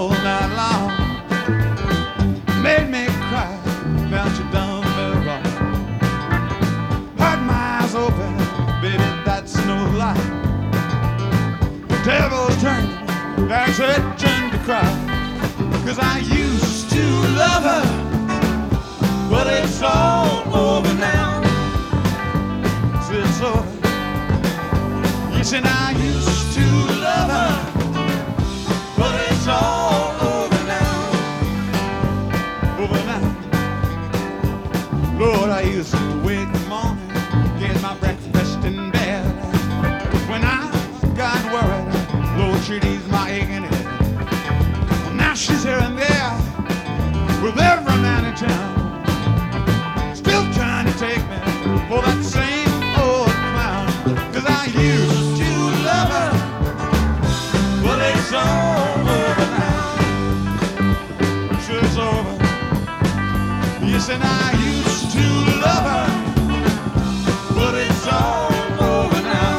all night long. Made me cry, found you done me wrong. Had my eyes open, baby, that's no lie. Devil's turning, back's itching to cry. 'Cause I used to love her, but it's all over now. So it's over. Yes, and I used to love her, but it's all over now. Over now. Lord, I used to wake in the morning, get my breakfast in bed. When I got worried, Lord, she'd ease my aching head. Well, now she's here and there with every man in town, still trying to take me for that same old clown. 'Cause I used to love her, but it's all over now. Sure it's over. Yes, and I used to love her, but it's all over now.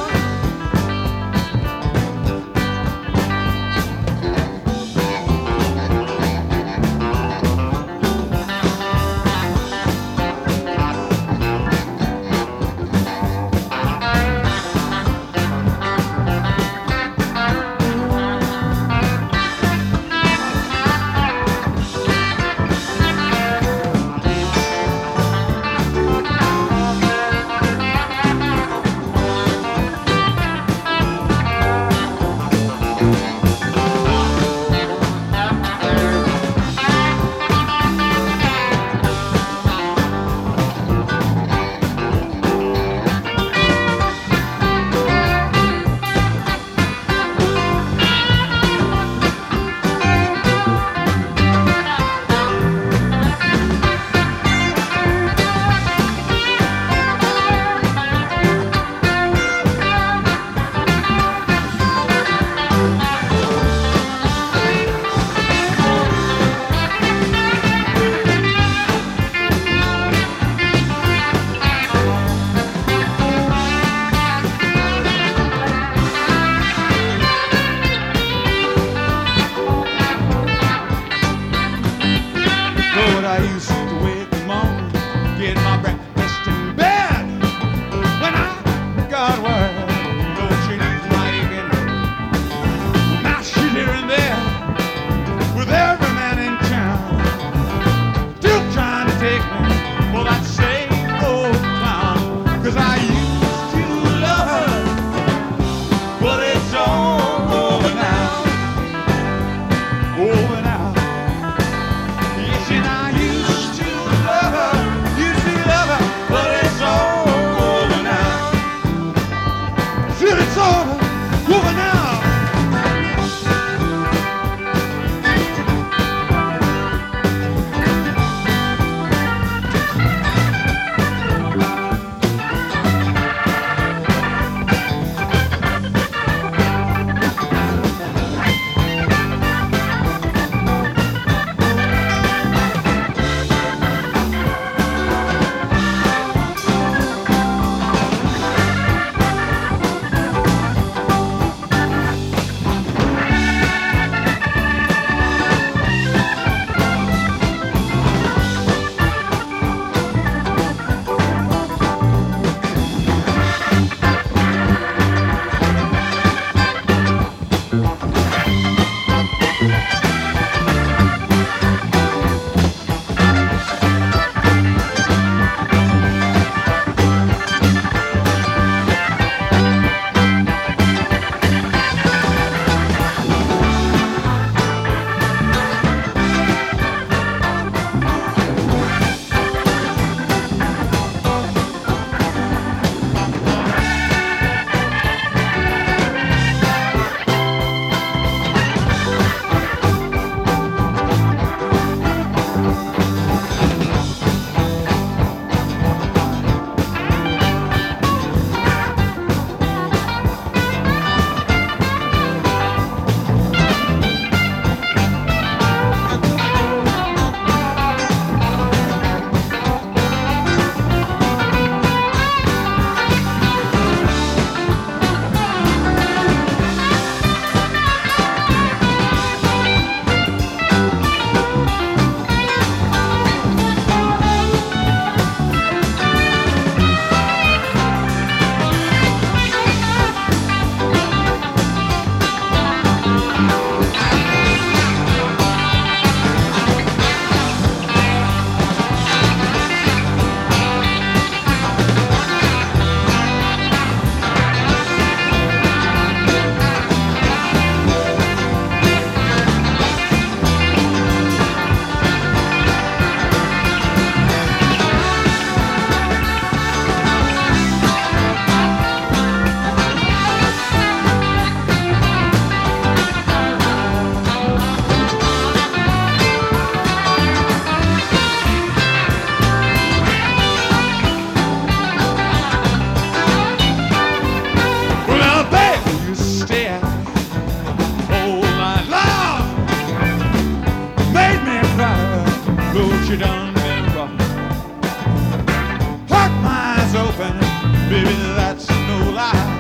she done been wrong. Heart my eyes open, baby, that's no lie.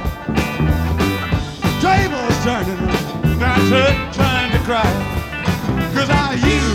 Tables turning, that's her trying to cry. 'Cause I used